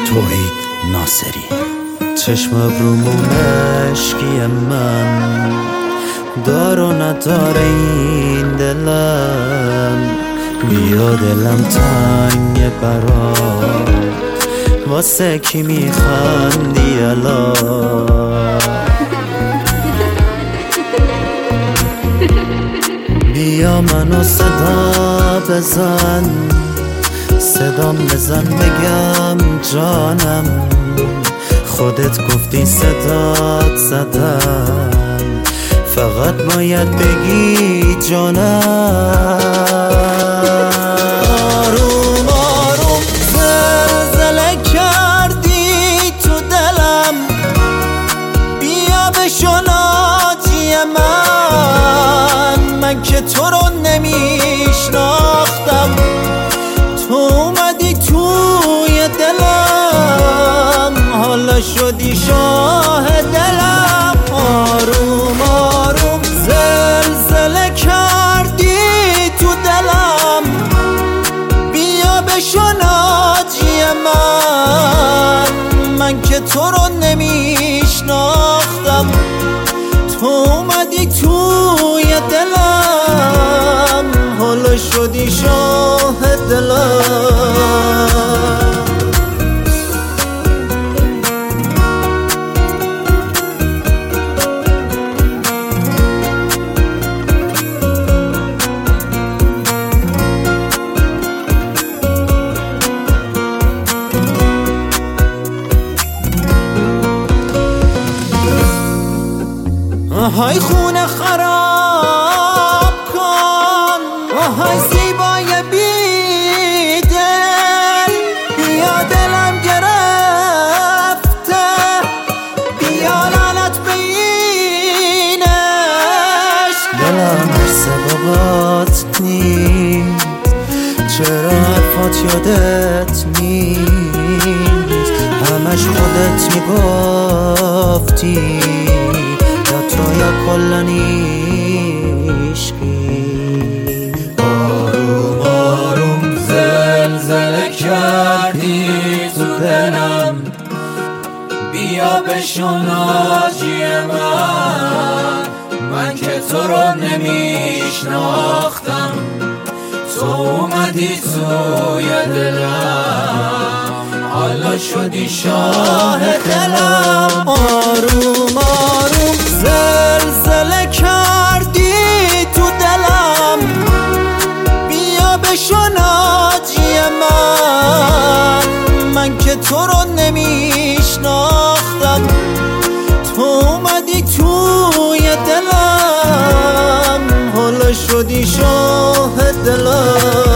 توحید ناصری. چشم ابرومون اشکی من دار و نداره این دلم، بیا دلم تنگ برات واسه کی میخندی الان؟ بیا منو صدا بزن، صدام بزن بگم جانم، خودت گفتی صدات زدم، فقط باید بگی جانم. آروم آروم زلزله کردی تو دلم، بیا بشو ناجی من که تو رو نمیشناختم، تو اومدی توی دلم، حالا شدی شاه دلم. آروم آروم زلزله کردی تو دلم، بیا بشو ناجی من که تو رو نمیشناختم، تو اومدی توی دلم، حالا شدی شاه دلم. آهای خونه خراب کن، آهای زیبای بیدل، بیا دلم گرفته، بیا لعنت به اینش. دلم مرسه بابات نیست، چرا حرفات یادت نیست، همش خودت میگفتی یا کلن عشقی. آروم آروم زلزله کردی تو دلم، بیا بشو ناجی من که تو رو نمیشناختم، تو اومدی توی دلم، حالا شدی شاه دلم. آروم آروم زلزله کردی تو دلم، بیا بشو ناجی من که تو رو نمیشناختم، تو اومدی توی دلم، حالا شدی شاه دلم.